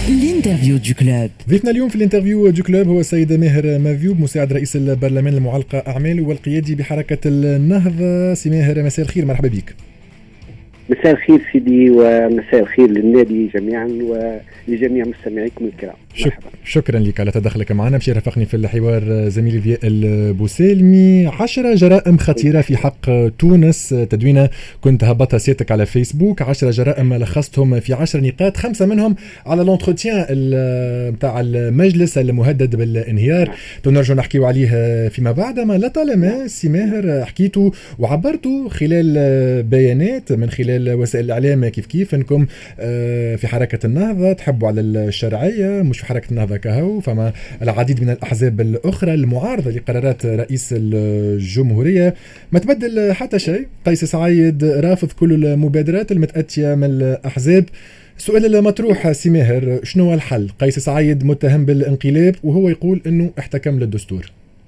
الانترفيو دو كلوب. ضيفنا اليوم في الانترفيو دو كلوب هو السيد ماهر ماذيوب، مساعد رئيس البرلمان المعلقة أعمال والقيادي بحركة النهضة. سي ماهر، مساء الخير، مرحبا بك. مساء الخير سيدي، ومساء الخير للنادي جميعا ولجميع مستمعيكم الكرام. شكرا لك على تدخلك معنا. مشي رافقني في الحوار زميلي ضياء البوسالمي. 10 جرائم خطيرة في حق تونس، تدوينة كنت هبطها سيادتك على فيسبوك. 10 جرائم لخصتهم في 10 نقاط، 5 منهم على لونتروتيان نتاع المجلس المهدد بالانهيار. نرجع نحكيو عليه فيما بعد. ما لطالما سي ماهر حكيتوا وعبرتوا خلال بيانات من خلال وسائل الإعلام كيف انكم في حركة النهضة تحبوا على الشرعية، مش في حركة النهضة كهو، فما العديد من الأحزاب الأخرى المعارضة لقرارات رئيس الجمهورية. ما تبدل حتى شيء. قيس سعيد رافض كل المبادرات المتأتية من الأحزاب. السؤال المطروح سي ماهر، شنو هو الحل؟ قيس سعيد متهم بالانقلاب وهو يقول انه احتكم للدستور.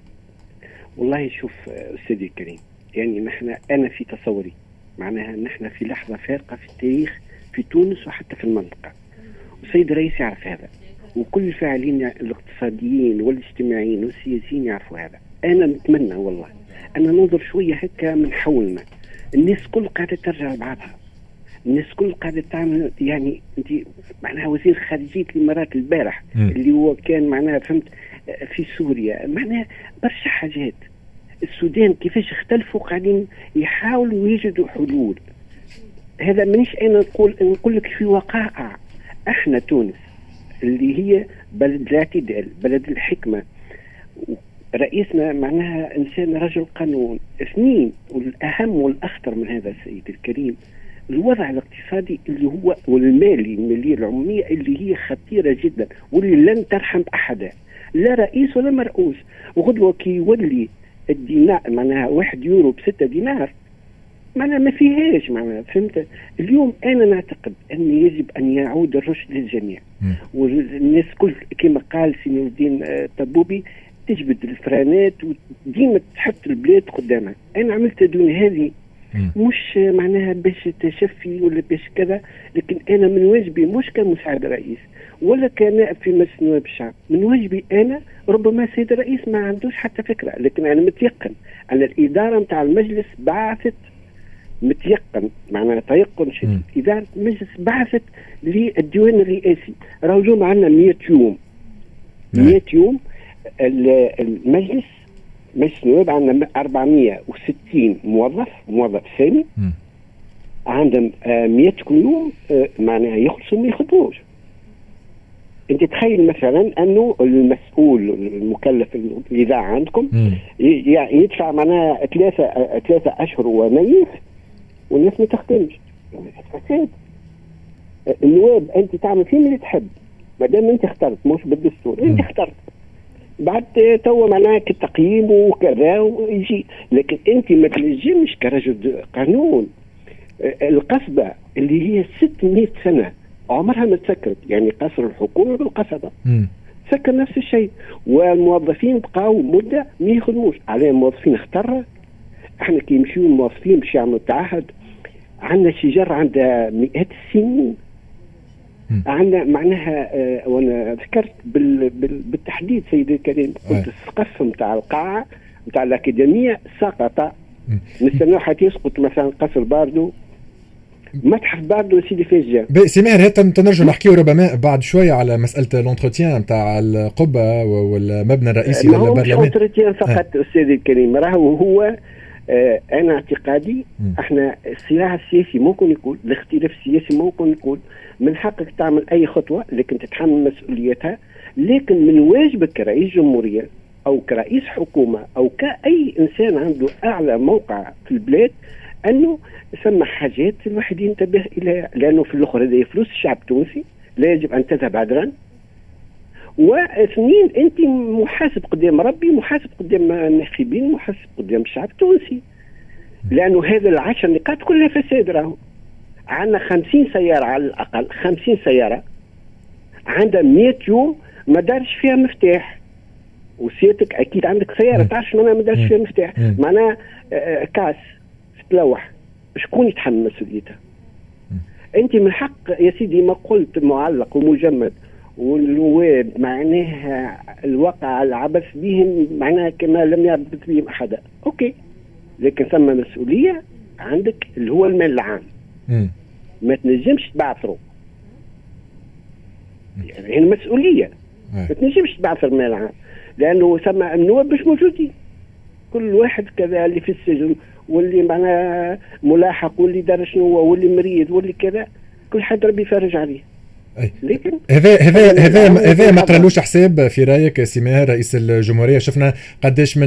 والله شوف أستاذي الكريم، يعني أنا في تصوري معناها نحن في لحظة فارقة في التاريخ في تونس وحتى في المنطقة، والسيد الرئيس يعرف هذا، وكل الفاعلين الاقتصاديين والاجتماعيين والسياسيين يعرفوا هذا. أنا نتمنى والله أن ننظر شوية هكا من حولنا. الناس كل قاعدة ترجع لبعضها، الناس كل قاعدة تعمل. يعني أنت معناها وزير خارجية الإمارات البارح اللي هو كان معناها فهمت في سوريا، معناها برشا حاجات. السودان كيفاش اختلفوا قاعدين يحاولوا يجدوا حلول. هذا منيش أنا نقول لك في وقائع. احنا تونس اللي هي بلد الاعتدال، بلد الحكمة، رئيسنا معناها إنسان رجل قانون. اثنين، والأهم والأخطر من هذا السيد الكريم، الوضع الاقتصادي اللي هو والمالي، المالية العمومية اللي هي خطيرة جدا واللي لن ترحم أحدا، لا رئيس ولا مرؤوس. وغدوة كي يولي الدينار معناها 1 يورو ب6 دينار، معناها ما فيهاش معناها فهمت. اليوم أنا نعتقد أن يجب أن يعود الرشد للجميع، والناس كل كما قال سي نور الدين طبوبي تجبد الفرانات وديما تحط البلاد قدامها. أنا عملت دون هذه مش معناها باش تشفي ولا باش كذا، لكن أنا من واجبي مش كمساعد رئيس ولا كنائب في مجلس نواب الشعب، من واجبي أنا. ربما السيد الرئيس ما عندوش حتى فكرة، لكن أنا متيقن أن الإدارة متاع المجلس بعثت، متيقن معناها تيقن شديد، إدارة المجلس بعثت للديوان الرئاسي. راهو اليوم عندنا 100 يوم، 100 يوم المجلس مجلس النواب عندنا 460 موظف ثاني، عندهم 100 يوم معناها يخلصوا ما يخدموش. انت تخيل مثلا انه المسؤول المكلف الاذاعه عندكم يدفع معناها 3 اشهر ونيف والناس ما تخدمش. فساد. النواب انت تعمل فيه اللي تحب، ما دام انت اخترت مش بالدستور، انت اخترت بعد تو معناها كتقييم وكذا ويجي، لكن انت ما تنجمش كرجل قانون. القصبه اللي هي 600 سنه عمرها ما تسكرت، يعني قصر الحكومه بالقصبه سكر نفس الشيء، والموظفين بقاو مده ما يخدموش. على الموظفين اختار. احنا كي يمشيو الموظفين باش يعملوا تعهد، عندنا شجر عندها مئات السنين، عندنا معناها وانا ذكرت بالتحديد سيدي الكريم، قلت السقف نتاع القاعه نتاع الاكاديميه سقط، نستناو حتى يسقط مثلا قصر باردو، متحف باردو سيدي فاجا. سي ماهر، تنرجع نحكيو ربما بعد شويه على مساله لونتروتيان نتاع القبه والمبنى الرئيسي للبرلمان. لونتروتيان فقط استاذي الكريم، راهو هو انا اعتقادي احنا الصراع السياسي ممكن يكون، الاختلاف السياسي ممكن يكون، من حقك تعمل اي خطوه لكن تتحمل مسؤوليتها، لكن من واجبك كرئيس جمهوريه او كرئيس حكومه او كاي انسان عنده اعلى موقع في البلاد انه ثم حاجات الواحد ينتبه اليها، لانه في الاخر هذه فلوس الشعب التونسي لا يجب ان تذهب هدرا. واثنين، انت محاسب قدام ربي، محاسب قدام الناخبين، محاسب قدام الشعب التونسي، لانه هذا ال10 نقاط كلها فساد. راهو عندنا 50 سياره على الاقل، 50 سياره عندها 100 يوم ما دارش فيها مفتاح، وسيادتك اكيد عندك سياره تعرف معناها ما دارش فيها مفتاح، معناها كاس تلوح، شكون يتحمل مسؤوليتها؟ انت من حق يا سيدي ما قلت معلق ومجمد والنواب معناها الواقع العبث بهم معناها كما لم يعبث بهم أحدا. أوكي، لكن ثم مسؤولية عندك اللي هو المال العام. ما تنجمش تبعثره، يعني هي المسؤولية. ما تنجمش تبعثر المال العام لأنه ثم النواب مش موجودين، كل واحد كذا، اللي في السجن واللي معنا ملاحق واللي دار شنو واللي مريض واللي كذا، كل حد ربي يفرج عليه. لكن هذا ما قرالوش حساب في رايك سي ماهر رئيس الجمهوريه؟ شفنا قداش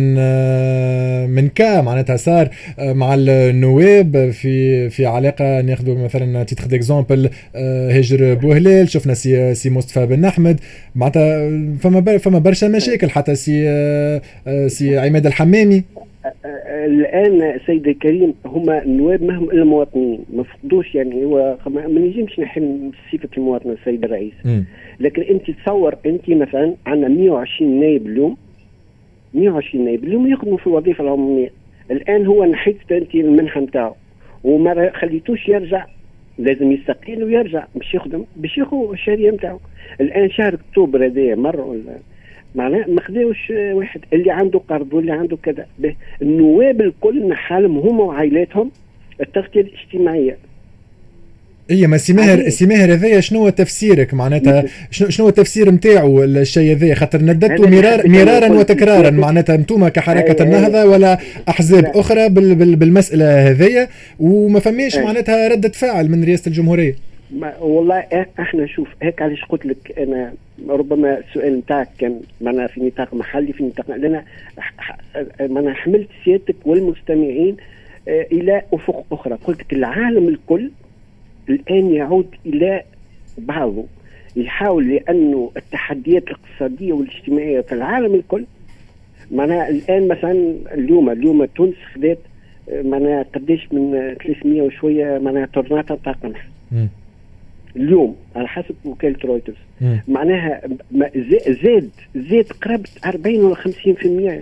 من كا معناتها صار مع النواب في علاقه. ناخذ مثلا تيتر ديكزامبل هاجر بوهلال، شفنا سي مصطفى بن احمد، معناتها فما برشا مشاكل. حتى سي عماد الحمامي. الان سيد الكريم هما النواب ما هم الا مواطنين، ما فقدوش يعني هو ما نجمش نحل صفه المواطن السيد الرئيس. لكن انت تصور انت مثلا عندنا 120 نائب اليوم، 120 نائب اليوم يخدموا في الوظيفه العموميه. الان هو نحيت انت المنحه نتاعو وما خليتوش يرجع، لازم يستقيل ويرجع باش يخدم باش ياخذ الشهريه نتاعو. الان شهر اكتوبر هذا مره ولا معناه ما خداوش واحد اللي عنده قرض واللي عنده كذا. النواب الكل نحالهم هما وعائلاتهم التغطيه الاجتماعيه. اي ما سي ماهر هذايا شنو هو تفسيرك معناتها؟ شنو هو التفسير نتاعو الشيء هذايا؟ خاطر نددتوا مرارا وتكرارا معناتها انتم كحركه النهضه ولا احزاب اخرى بالمساله هذيا، وما فماش معناتها رده فعل من رئاسه الجمهوريه. والله احنا شوف هيك علاش قلت لك انا ربما السؤال نتاعك كان معناها في نطاق محلي، في نطاق لنا معناها حملت سيادتك والمستمعين الى افق اخرى. قلت لك العالم الكل الان يعود الى بعضه، يحاول، لانه التحديات الاقتصاديه والاجتماعيه في العالم الكل معناها الان مثلا اليوم تونس خدات معناها قديش من 300 وشويه معناها طرنات تاع قمح اليوم على حسب وكالة رويترز. معناها زاد قرابة 40 ولا 50%،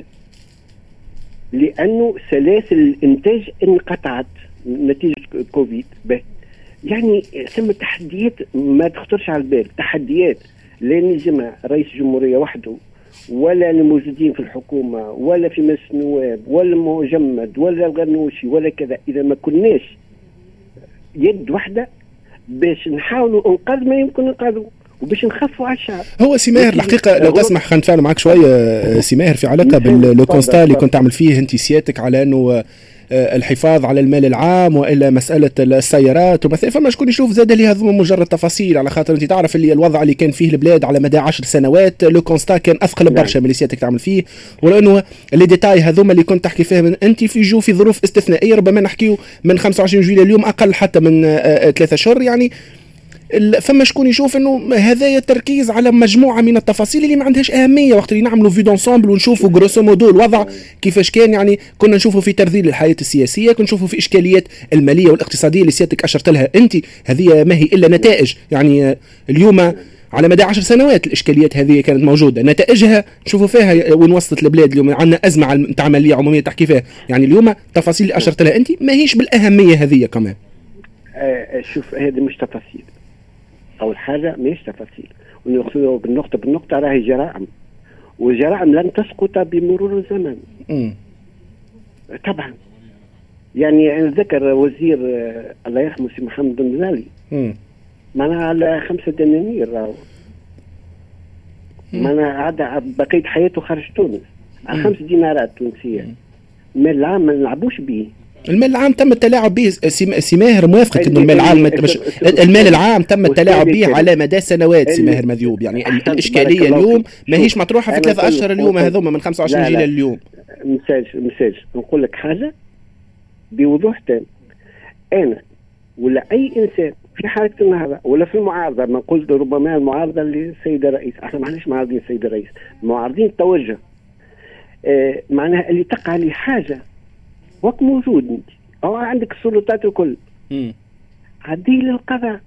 لأنه سلاسل الإنتاج انقطعت نتيجة كوفيد. يعني ثم تحديات ما تخطرش على البال، تحديات لا نجمع رئيس الجمهورية وحده ولا الموجودين في الحكومة ولا في مجلس النواب ولا المجمد ولا الغنوشي ولا كذا، إذا ما كناش يد واحدة باش نحاولوا انقاذ ما يمكن انقاذه وباش نخفوا على الشعب. هو سي ماهر الحقيقه لو تسمح خلينا نتفاعلوا معك شويه سي ماهر في علاقه باللو كونستا اللي كنت تعمل فيه انت سيادتك على انه الحفاظ على المال العام والا مساله السيارات ومثلا. فما شكون يشوف زاد لي هذو مجرد تفاصيل، على خاطر انت تعرف اللي الوضع اللي كان فيه البلاد على مدى 10 سنوات لو كونستا كان اثقل برشا من اللي سيادتك تعمل فيه، ولانه لي ديتاي هذوما اللي كنت تحكي فيهم انت في ظروف استثنائيه، ربما نحكيو من 25 جويلية اليوم اقل حتى من 3 أشهر. يعني فما شكون يشوف انه هذا التركيز على مجموعه من التفاصيل اللي ما عندهاش اهميه وقت اللي نعملوا في دونسامبل ونشوفوا غروسو مودو الوضع كيفاش كان. يعني كنا نشوفوا في ترذيل الحياه السياسيه، كنا نشوفوا في اشكاليات الماليه والاقتصاديه اللي سيادتك اشرت لها انت، هذه ما هي الا نتائج. يعني اليوم على مدى 10 سنوات الاشكاليات هذه كانت موجوده، نتائجها نشوفوا فيها وين وصلت البلاد. اليوم عندنا ازمه نتاع عمليه عموميه تحكي فيها. يعني اليوم التفاصيل اللي اشرت لها انت ما هيش بالاهميه هذه كمان. شوف هذه مش تفاصيل، أول حاجة مش تفاصيل، ونأخذها بالنقطة راهي جرائم، والجرائم لن تسقط بمرور الزمن. طبعا يعني ذكر وزير الله يرحمه سي محمد بن زالي معناها على 5 دنانير راهو معناها عاد بقية حياته خارج تونس على 5 دينارات تونسية. المال العام ما نلعبوش به. المال العام تم التلاعب به سي ماهر، موافقك انه المال العام تم التلاعب به على مدى سنوات سي ماهر مذيوب. يعني الاشكاليه اليوم ما هيش مطروحه في 3 أشهر اليوم هذوما من 25 جيل اليوم. مساج نقول لك حاجه بوضوح تام، انا ولا اي انسان في حركه النهضه ولا في المعارضه، ما نقول ربما المعارضه للسيد الرئيس، احنا معليش معارضين السيد الرئيس، معارضين التوجه معناها اللي تقع لي حاجه وقت موجود انت او عندك السلطات الكل عدي للقضاء.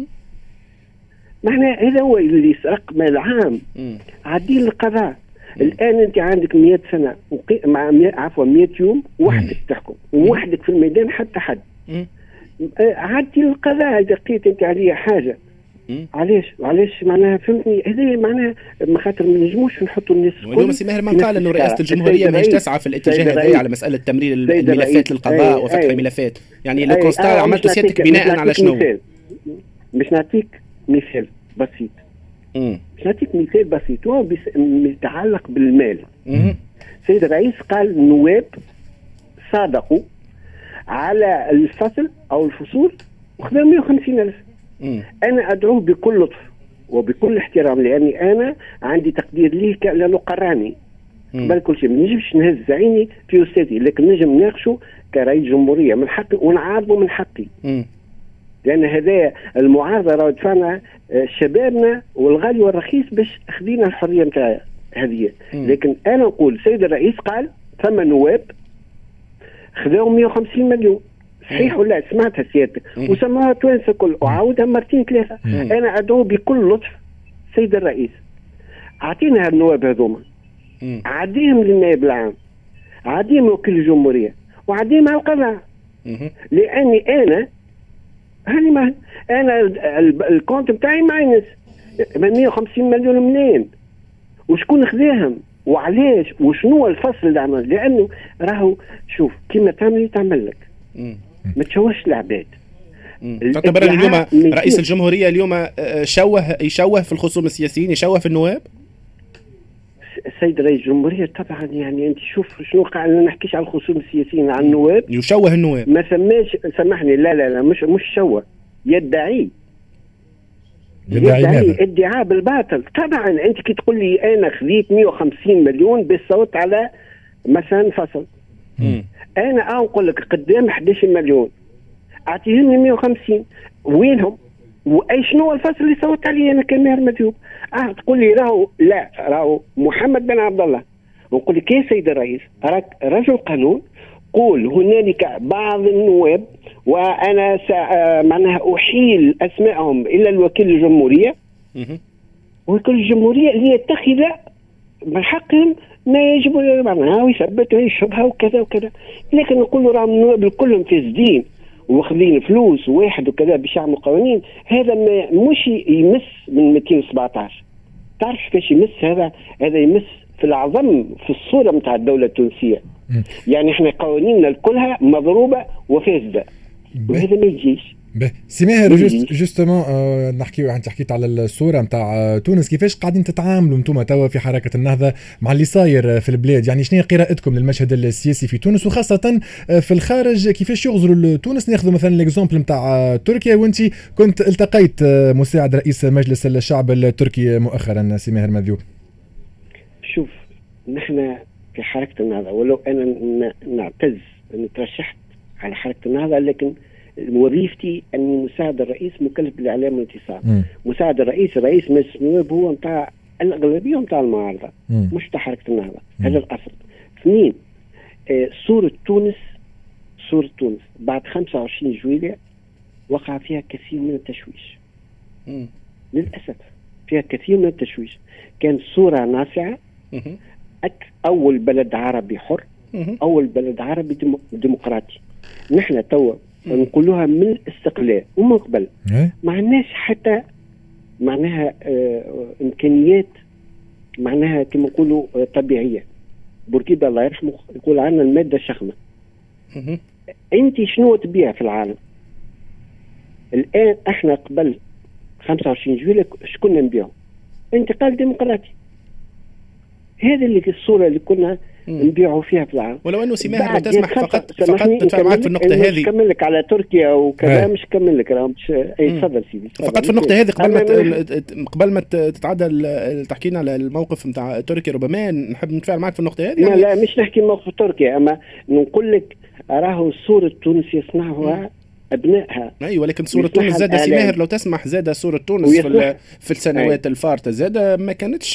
معناه هذا هو اللي سرق مال عام، عدي للقضاء. الان انت عندك 100 سنه مع 100 يوم وحدك تحكم ووحدك في الميدان حتى حد. عدي للقضاء اذا لقيت انت عليه حاجه علاش معناها فهمتني؟ هذه معناها ما خاطر ما نجموش نحطوا الناس. واليوم سي ماهر من قال انه رئاسه الجمهوريه ماهيش تسعى في الاتجاه هذا على مساله تمرير الملفات للقضاء وفتح الملفات، يعني لو كونستا عملتوا سيادتك بناء على شنو؟ باش نعطيك مثال بسيط. باش نعطيك مثال بسيط وهو يتعلق بالمال. السيد الرئيس قال النواب صادقوا على الفصل او الفصول وخذوا 150,000. انا ادعو بكل لطف وبكل احترام، لاني انا عندي تقدير ليه لانه قراني قبل كل شيء. ما نجمش نهز عيني في استاذي، لكن نجم ناقشه كرئيس جمهوريه من حقي ونعارضه من حقي. لان هذا المعارضه راه دفعنا شبابنا والغالي والرخيص باش اخذينا الحريه نتاع هذه. لكن انا نقول السيد الرئيس قال ثم نواب خذوا 150 مليون، صحيح ولا سمعتها سيادتك؟ وسموها توانسه كل وعاودها مرتين ثلاثه. انا ادعو بكل لطف سيد الرئيس، اعطينا النواب هذوما، عديهم للنائب العام، عديهم وكيل الجمهوريه، وعديهم على القضاء. لاني انا الكونت بتاعي ماينس 150 مليون منين؟ وشكون خذاهم؟ وعلاش؟ وشنو الفصل اللي عمل؟ لانه راهو شوف كيما تعمل لك ما تشوهش العباد. تعتبر اليوم رئيس الجمهوريه اليوم يشوه في الخصوم السياسيين، يشوه في النواب؟ السيد رئيس الجمهوريه طبعا يعني انت شوف شنو قاعد ما نحكيش على الخصوم السياسيين، على النواب. يشوه النواب، ما سماش سامحني، لا مش شوه، يدعي ادعاء بالباطل. طبعا انت كي تقول لي انا خذيت 150 مليون بالصوت على مثلا فصل، انا اقول لك قدام 11 مليون اعطيهم لي 150، وينهم؟ واي شنو الفصل اللي صوت عليه انا كماهر مذيوب؟ تقول لي راهو محمد بن عبد الله. ونقول لك يا سيد الرئيس راك رجل قانون، قول هنالك بعض النواب وانا معناها احيل اسمائهم الى الوكيل الجمهوريه، وكيل الجمهوريه ليتخذ من حقهم ما يجب معناها ويثبت الشبهه وكذا وكذا. لكن نقول له راهم النواب كلهم فاسدين واخذين فلوس واحد وكذا باش يعملوا قوانين، هذا مش يمس من 217. تعرف كيفاش يمس هذا يمس في العظم في الصوره نتاع الدوله التونسيه. يعني احنا قوانيننا كلها مضروبه وفاسده، وهذا ما يجيش. سي ماهر جوستومون نحكيو، انت حكيت على الصوره نتاع تونس، كيفاش قاعدين تتعاملوا انتم توا في حركه النهضه مع اللي صاير في البلاد؟ يعني شنو قراءتكم للمشهد السياسي في تونس وخاصه في الخارج؟ كيفاش يغزروا لتونس؟ ناخذ مثلا الاكزامبل نتاع تركيا، وانت كنت التقيت مساعد رئيس مجلس الشعب التركي مؤخرا سي ماهر مذيوب. شوف نحن في حركه النهضه، ولو انا نعتز اني ترشحت على حركه النهضه، لكن وظيفتي اني مساعد الرئيس مكلف بالاعلام والاتصال. مساعد الرئيس مجلس النواب هو نتاع الاغلبيه نتاع المعارضه، مش نتاع حركه النهضه. هذا الاصل. اثنين، صوره تونس بعد 25 جويلية وقع فيها كثير من التشويش. للاسف فيها كثير من التشويش. كانت صوره ناصعه، اول بلد عربي حر، اول بلد عربي ديمقراطي. نحن توا نقولوها من الاستقلال ومن قبل ما عندناش حتى معناها امكانيات معناها كما نقولوا طبيعيه. بوركيبا الله يرحمه يقول عندنا الماده الشخمه. انت شنو تبيع في العالم الان؟ احنا قبل 25 جويلية شكون نبيعه؟ انتقال ديمقراطي. هذه اللي الصوره اللي كنا نبيعوا فيها في العالم. ولو انه سماح تسمح فقط نتفاهم معك في النقطه هذه. مش كمل لك على تركيا وكذا، مش كمل لك تفضل سيدي. فقط في النقطه هذه قبل ما تتعدى تحكينا على الموقف نتاع تركيا، ربما نحب نتفاعل معك في النقطه هذه. يعني لا مش نحكي موقف تركيا، اما نقول لك راهو صوره تونس يصنعها ابنائها. اي ولكن صوره تونس زاد سي ماهر لو تسمح، زاد صوره تونس في السنوات الفارطه زاد ما كانتش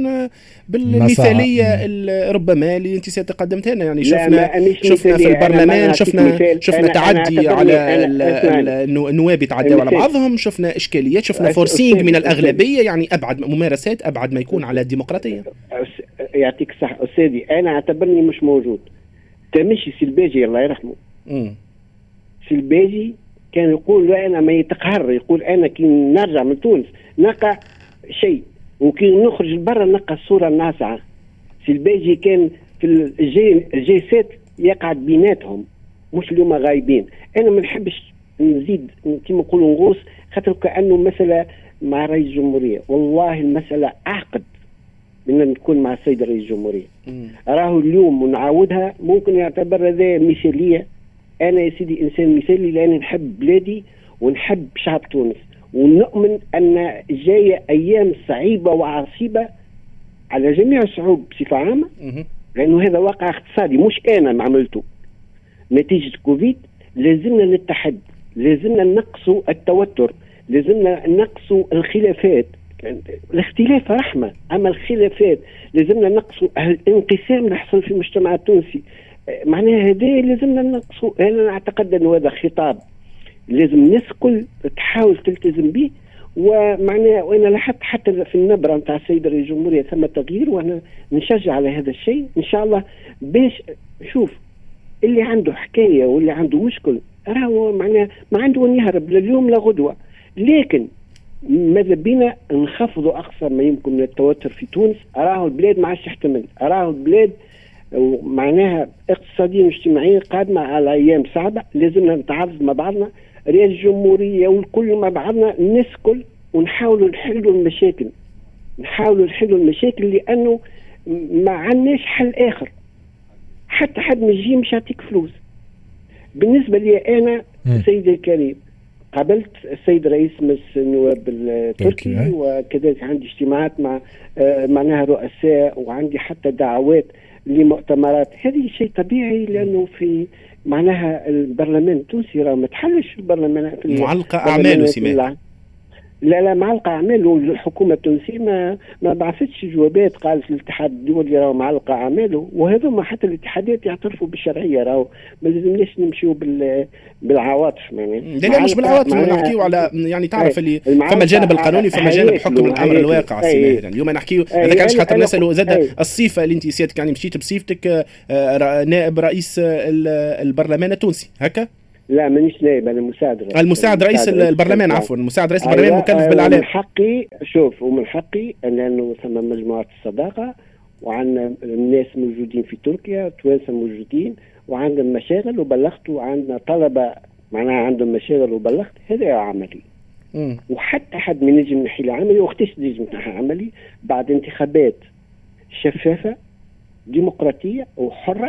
بالمثاليه ربما اللي انت قدمتها لنا. يعني شفنا في البرلمان شفنا تعدي على النواب يتعدوا على بعضهم، شفنا اشكاليات، شفنا فورسينج من الاغلبيه، يعني ابعد ممارسات ابعد ما يكون على الديمقراطيه. يعطيك الصحه استاذي، انا اعتبرني مش موجود. تمشي سلباجي الله يرحمه، سلباجي كان يقول انا ما يتقهر، يقول انا كي نرجع من تونس نلقى شيء، وكي نخرج لبرا نلقى الصوره ناصعه. سي الباجي كان في الجي 7 يقعد بيناتهم، مش اليوم غايبين. انا ما نحبش نزيد كيما نقولوا نغوص، خاطر كانه مساله مع رئيس الجمهوريه، والله المساله اعقد من نكون مع السيد رئيس الجمهوريه. راهو اليوم ونعاودها ممكن يعتبر هذا مثاليه. انا يا سيدي انسان مثالي لاني نحب بلادي ونحب شعب تونس، ونؤمن ان جايه ايام صعيبه وعصيبه على جميع الشعوب بصفه عامه، لانه هذا واقع اقتصادي مش انا ما عملته نتيجه كوفيد. لازمنا نتحد، لازمنا نقصوا التوتر، لازمنا نقصوا الخلافات. الاختلاف رحمه، اما الخلافات لازمنا نقصوا الانقسام اللي يحصل في المجتمع التونسي. معناها هذا لازمنا نقصوا. انا اعتقد انه هذا خطاب لازم الناس كل تحاول تلتزم به. ومعناها وانا لاحظت حتى في النبره نتاع السيد رئيس الجمهوريه ثم تغيير، وانا نشجع على هذا الشيء ان شاء الله. باش شوف اللي عنده حكايه واللي عنده مشكل راهو معناها ما عنده وين يهرب لا اليوم لا غدوه، لكن ماذا بينا نخفضوا اقصى ما يمكن من التوتر في تونس. راهو البلاد ما عادش تحتمل، راهو البلاد معناها اقتصاديا واجتماعيا قادمه على ايام صعبه. لازمنا نتعاضد مع بعضنا، رئاسه الجمهوريه والكل مع بعضنا، نسكل ونحاولوا نحلوا المشاكل، لانه ما عندناش حل اخر. حتى حد ما يجي مش يعطيك فلوس. بالنسبه لي انا سيدي الكريم قابلت السيد رئيس مجلس النواب التركي، وكذلك عندي اجتماعات مع معناها رؤساء، وعندي حتى دعوات لمؤتمرات. هذه شيء طبيعي لانه في معناها البرلمان التونسي راه ما تحلش البرلمان في معلقه اعماله سماح. لا معلقه اعماله. الحكومه التونسيه ما بعثتش جوابات قالت الاتحاد الدولي راه معلقه اعماله، وهذا ما حتى الاتحادات يعترفوا بالشرعيه. راهو ما لازمناش نمشيو بالعواطف. لا مش بالعواطف، نحكيو على يعني تعرف اللي فما الجانب القانوني فما جانب حكم الامر الواقع. يعني اليوم نحكيو هذا كانش حتى نسالوا زاد الصيفه اللي انت سيادتك يعني مشيت بصيفتك نائب رئيس البرلمان التونسي هكا. لا مانيش نائب، انا مساعد رئيس البرلمان، عفوا مساعد رئيس البرلمان مكلف بالاعلام. من حقي شوف، ومن حقي لانه ثم مجموعه الصداقه، وعندنا الناس موجودين في تركيا، توانسه موجودين وعندهم مشاغل وبلغت، وعندنا طلبه معناها عندهم مشاغل وبلغت. هذا عملي. وحتى حد من يجي من حيل عملي، واختش يجي من عملي بعد انتخابات شفافه ديمقراطيه وحره.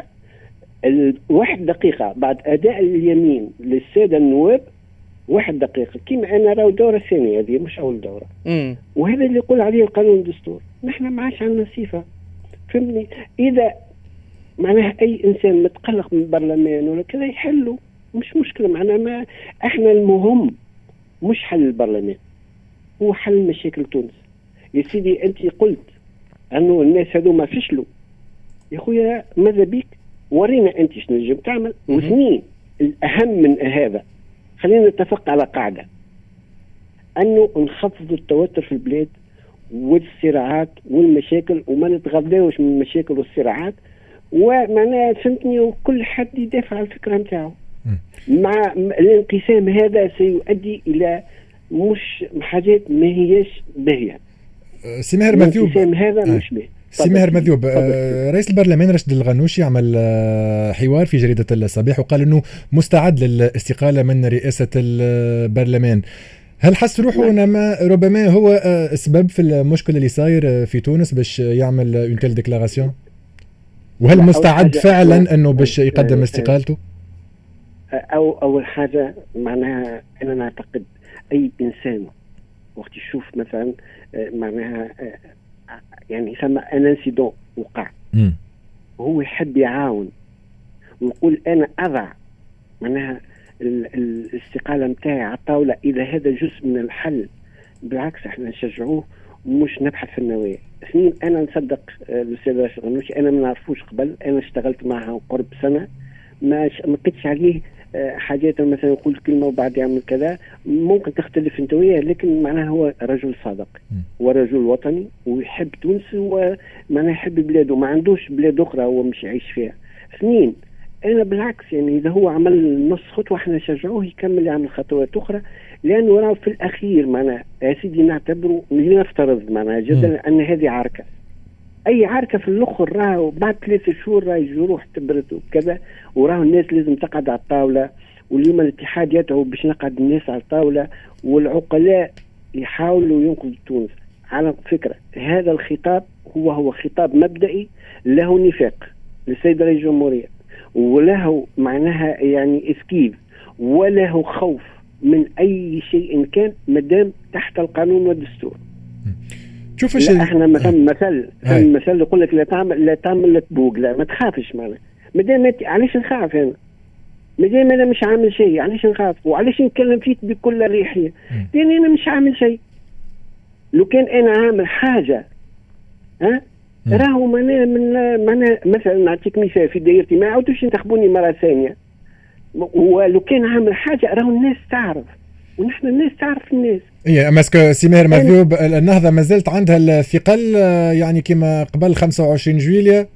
1 دقيقة بعد أداء اليمين للسادة النواب، 1 دقيقة كما أنا راهو دورة ثانية، هذه مش أول دورة. وهذا اللي يقول عليه القانون الدستور. نحن ما عادش عندنا صفة، فهمني؟ إذا معناها أي إنسان متقلق من البرلمان ولا كذا يحلوا، مش مشكلة. معناها ما إحنا المهم مش حل البرلمان، هو حل مشاكل تونس. يا سيدي أنت قلت أنه الناس هذو ما فشلوا، يا خويا ماذا بيك؟ ورينا انت شنو نجم تعمل. واثنين الاهم من هذا، خلينا نتفق على قاعده انه نخفض التوتر في البلاد والصراعات والمشاكل، وما نتغذاوش من المشاكل والصراعات، ومعناها فهمتني، وكل حد يدافع عن الفكره نتاعو. مع الانقسام هذا سيؤدي الى مش حاجات ما هياش باهيه. سي ماهر مثيوب، الانقسام هذا مش باهي. سي ماهر مثيوب، رئيس البرلمان رشد الغنوشي عمل حوار في جريدة الصباح وقال انه مستعد للاستقالة من رئاسة البرلمان. هل حس روحه انما ربما هو سبب في المشكلة اللي صاير في تونس باش يعمل اون تيل ديكلاراسيون؟ وهل مستعد فعلا انه باش يقدم استقالته؟ اول حاجة معناها انا نعتقد اي انسان وقت يشوف مثلا معناها يعني ثم ان انسيدون وقع وهو يحب يعاون ويقول انا اضع معناها الاستقاله نتاعي على الطاوله، اذا هذا جزء من الحل بالعكس احنا نشجعوه ومش نبحث في النوايا. اثنين، انا نصدق الاستاذ راشد الغنوشي، انا ما نعرفوش قبل، انا اشتغلت معها قرب سنه، ما قلتش عليه حاجات مثلا يقول كلمه وبعد يعمل كذا، ممكن تختلف انت وياه، لكن معناها هو رجل صادق ورجل وطني ويحب تونس ومعناها يحب بلاده، ما عندوش بلاد اخرى هو مش يعيش فيها. اثنين، انا بالعكس يعني اذا هو عمل نص خطوه احنا نشجعوه يكمل يعمل خطوات اخرى، لانه راه في الاخير معنا يا سيدي نعتبره لنفترض معنا جدا ان هذه عركه، اي عركه في الاخر راه بعد 3 شهور راه الجروح تبرد وكذا، وراه الناس لازم تقعد على الطاوله، واليوم الاتحاد يدعو باش نقعد الناس على الطاوله والعقلاء يحاولوا ينقذوا تونس. على فكره هذا الخطاب هو خطاب مبدئي له نفاق للسيد رئيس الجمهوريه، وله معناها يعني اسكيف، وله خوف من اي شيء كان مدام تحت القانون والدستور. شوف احنا مثل يقول لك لا تعمل تبوق، لا ما تخافش معنا مدام علاش نخاف انا؟ مدام انا مش عامل شيء علاش نخاف؟ وعلاش نتكلم فيك بكل اريحيه؟ لان انا مش عامل شيء. لو كان انا عامل حاجه راهو معناها مثلا نعطيك مثال في دايرتي ما عاودوش ينتخبوني مره ثانيه، ولو كان عامل حاجه راهو الناس تعرف، ونحن الناس تعرف الناس. اي ماسكو سي ماهر مذيوب النهضه ما زالت عندها الثقل يعني كما قبل 25 جويلية.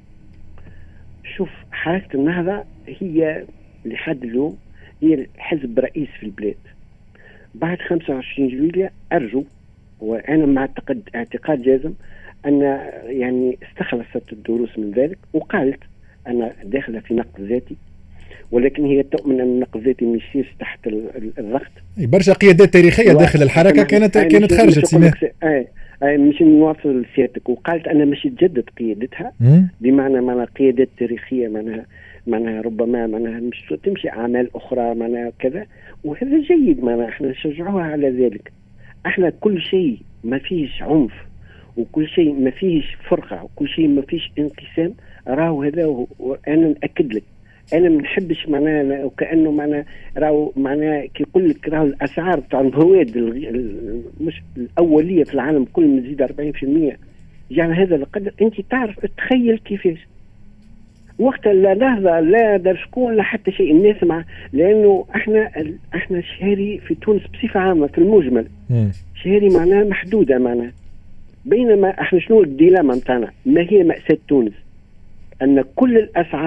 شوف حركه النهضه هي لحد اليوم هي الحزب رئيس في البلاد. بعد 25 جويلية ارجو، وانا مع اعتقاد جازم ان يعني استخلصت الدروس من ذلك، وقالت انا داخله في نقد ذاتي، ولكن هي تؤمن ان النقد الذاتي ما يصيرش تحت الضغط. برشا قيادات تاريخيه داخل الحركه كانت خرجت سماه. مش نواصل سيادتك، وقالت انا مش تجدد قيادتها، بمعنى قيادات تاريخيه معناها ربما معناها مش تمشي اعمال اخرى معناها كذا، وهذا جيد معناها احنا نشجعوها على ذلك. احنا كل شيء ما فيش عنف، وكل شيء ما فيش فرقه، وكل شيء ما فيش انقسام، راهو هذا. انا ناكد لك انا ما نحبش معناها وكانه معناها راهو معناها كي يقول لك راهو الاسعار تاع المواد مش الاوليه في العالم كل ما تزيد 40%، يعني هذا القدر انت تعرف تخيل كيفاش وقت لا نهضه لا دار شكون لا حتى شيء الناس مع، لانه احنا شهري في تونس بصفه عامه في المجمل شهري معناها محدوده معناها، بينما احنا شنو الديلاما نتاعنا؟ ما هي مأساة تونس؟ ان كل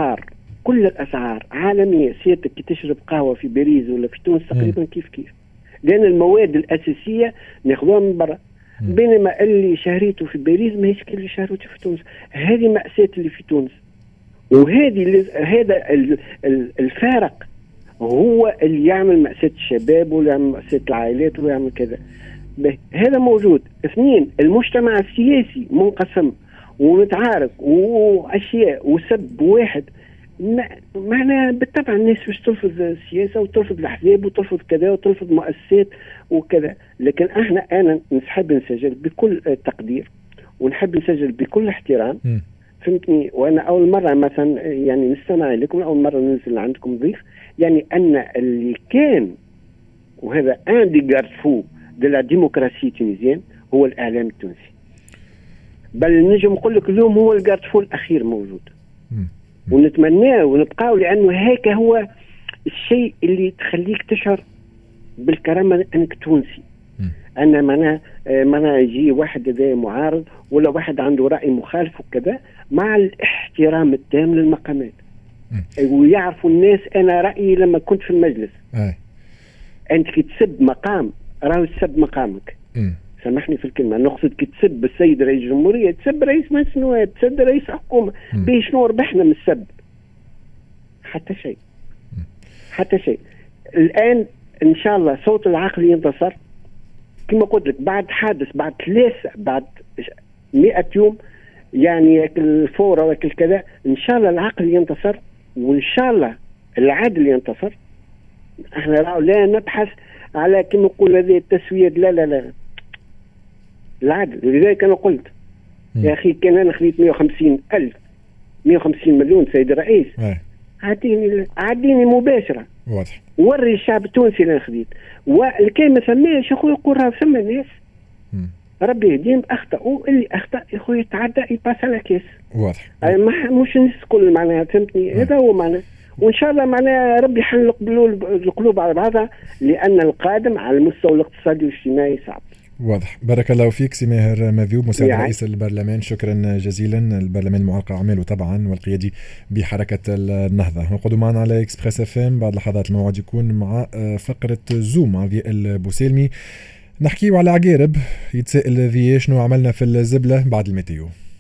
الاسعار عالميه، سيادتك كي تشرب قهوه في باريس ولا في تونس تقريبا كيف لان المواد الاساسيه ناخذوها من برا، بينما اللي شهريته في باريس ما هيش اللي شهريته في تونس. هذه مأساة اللي في تونس، هذا الفارق هو اللي يعمل مأساة الشباب ولا يعمل مأساة العائلات ولا يعمل كذا. هذا موجود. 2 المجتمع السياسي منقسم ومتعارك واشياء وسب واحد، معناها بالطبع الناس باش ترفض السياسه وترفض الاحزاب وترفض كذا وترفض مؤسسات وكذا، لكن انا نحب نسجل بكل تقدير ونحب نسجل بكل احترام، فهمتني؟ وانا اول مره مثلا يعني نستمع لكم، اول مره ننزل عندكم ضيف، يعني ان اللي كان وهذا ان دي غارفو دو لا ديموكراسي تونيزيان هو الاعلام التونسي، بل نجم نقول لك اليوم هو الغارفو الاخير موجود، ونتمناه ونبقاو، لانه هيك هو الشيء اللي تخليك تشعر بالكرامه انك تونسي. ان معناها يجي واحد هذا معارض ولا واحد عنده راي مخالف وكذا، مع الاحترام التام للمقامات، ويعرفوا الناس انا رايي لما كنت في المجلس. انت كي تسب مقام راهو تسب مقامك، سامحني في الكلمه، نقصد كي تسب السيد رئيس الجمهوريه تسب رئيس مجلس النواب، تسب رئيس حكومه، بيه شنو ربحنا من السب؟ حتى شيء. الان ان شاء الله صوت العقل ينتصر، كما قلت لك بعد حادث بعد 100 يوم يعني الفوره وكل كذا، ان شاء الله العقل ينتصر وان شاء الله العدل ينتصر. احنا لا نبحث على كما نقول هذه التسويه، لا العدل. لذلك انا قلت يا اخي كان انا خذيت 150 مليون سيد الرئيس، عديني مباشره، واضح، وري الشعب التونسي اللي خذيت، والكلمه ثماش اخويا يقول راه ثم ناس ربي يهديهم اخطاوا، اللي اخطا يا خويا يتعدى يباس على كاس، واضح، مش الناس الكل معناها، فهمتني؟ هذا هو معناه، وان شاء الله معناها ربي يحل القلوب على بعضها، لان القادم على المستوى الاقتصادي والاجتماعي صعب. واضح. بارك الله فيك سي ماهر مذيوب مساعد رئيس البرلمان، شكرا جزيلا. البرلمان معلق اعماله طبعا والقيادي بحركه النهضه. نقعدوا معنا على اكسبريس اف ام. بعد لحظات الموعد يكون مع فقره زوم مع ضياء البوسيلمي، نحكيو على عقارب. يتسائل ذي شنو عملنا في الزبله بعد الميتيو.